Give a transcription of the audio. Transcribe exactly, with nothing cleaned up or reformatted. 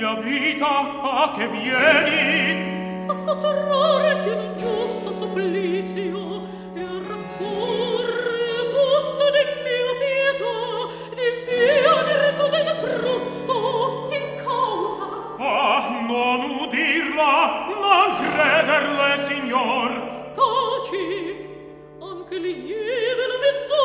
mia vita, a che vieni? A sottrarreti un ingiusto supplizio e a raccorre tutto di mia pietà, di mia virtù in frutto, incauta. Ah, non udirla, non crederle, signor. Taci, anche lieve la mezz'ora